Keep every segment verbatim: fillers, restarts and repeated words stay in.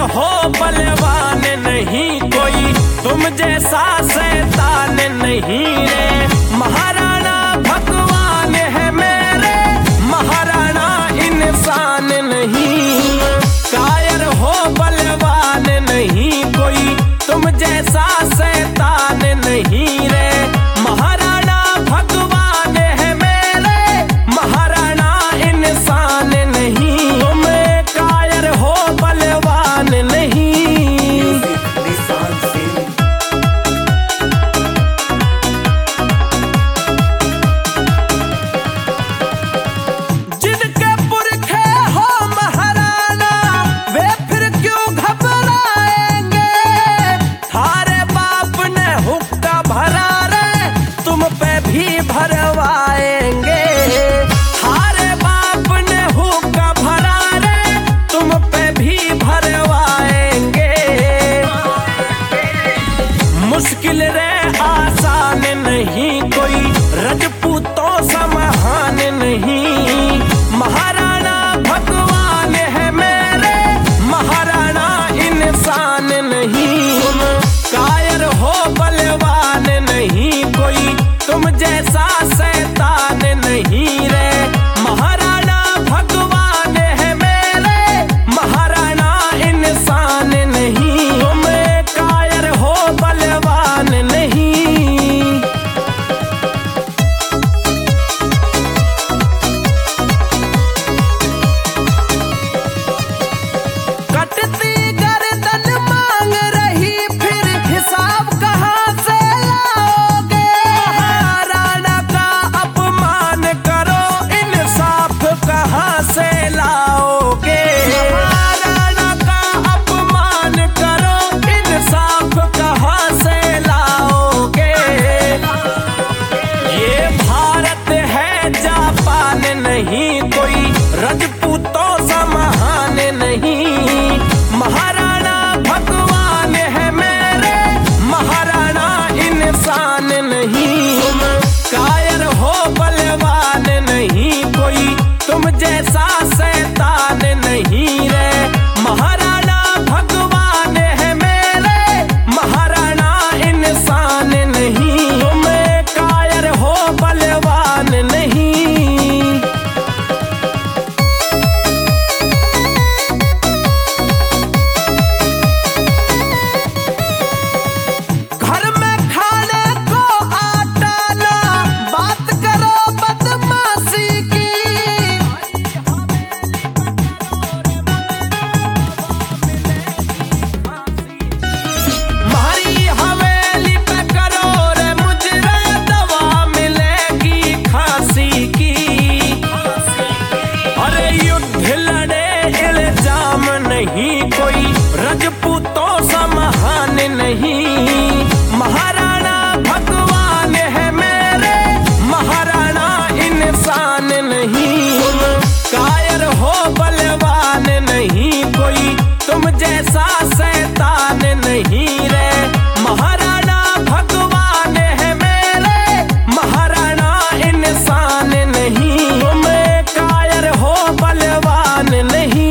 हो बलवान नहीं कोई, तुम जैसा शैतान नहीं रे। महाराणा भगवान है मेरे, महाराणा इंसान नहीं। कायर हो बलवान नहीं कोई, तुम जैसा शैतान नहीं रे। महाराणा भगवान है मेरे, महाराणा इंसान नहीं। तुम कायर हो बलवान नहीं। जिनके पुरखे हो महाराणा, वे फिर क्यों घबराएंगे। थारे बाप ने हुक्का भरा रे, तुम पे भी भरवाएंगे। थारे बाप ने हुक्का भरा रे, तुम पे भी भरवाएंगे। मुश्किल रे आसान नहीं कोई, रजपूतों सा महान नहीं। महाराणा भगवान है मेरे, महाराणा इंसान नहीं। कायर हो बलवान नहीं कोई, तुम जैसा शैतान नहीं रे। महाराणा भगवान है मेरे, महाराणा इंसान नहीं। तुम कायर हो बलवान नहीं। कटती गर्दन मांग रही, फिर हिसाब कहाँ से लाओगे। महाराणा का अपमान करो, इंसाफ कहाँ से लाओगे। महाराणा का अपमान करो, इंसाफ कहाँ से लाओगे। ये भारत है जापान नहीं कोई, रजपूतों सा महान नहीं। महाराणा भगवान है मेरे, महाराणा इंसान नहीं। कायर हो बलवान नहीं कोई, तुम जैसा शैतान नहीं रे। महाराणा भगवान है मेरे, महाराणा इंसान नहीं। तुम कायर हो बलवान नहीं। घर में खाने को आटा ना, बात करो बदमाशी की। हमारी हवेली पे करो रे मुजरा, दवा मिलेगी खांसी की। अरे युद्ध लड़े इल्जाम नहीं कोई, रजपूतों सा महान नहीं। महाराणा भगवान है मेरे, महाराणा इंसान नहीं। कायर हो बलवान नहीं कोई, तुम जैसा शैतान नहीं रे। महाराणा भगवान है मेरे, महाराणा इंसान नहीं। तुम कायर हो बलवान नहीं।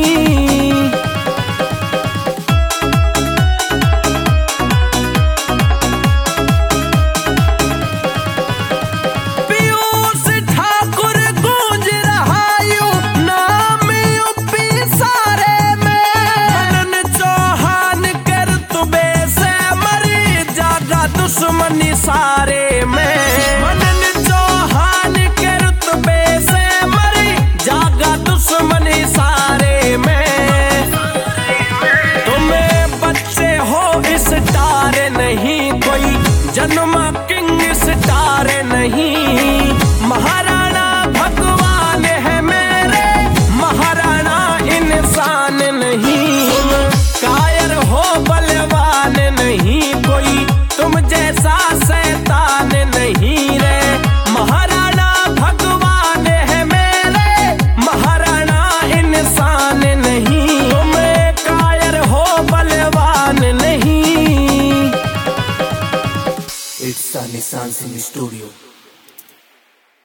पीयूष ठाकुर गूंज रहा यूं, नाम यूपी सारे में। मनन चौहान के रुतबे से मरी, जागा दुश्मनी सारे में। मनन चौहान के रुतबे से मरी, जागा दुश्मनी सारे में। तुम्हें बच्चे हो स्टार नहीं कोई, जन्मा किंग स्टार नहीं। महाराणा भगवान है मेरे, महाराणा इंसान नहीं। कायर हो बलवान नहीं कोई, तुम जैसा शैतान नहीं रे। महाराणा भगवान है मेरे, महाराणा इंसान नहीं। तुम कायर हो बलवान नहीं। It's Nissan Singh Studio.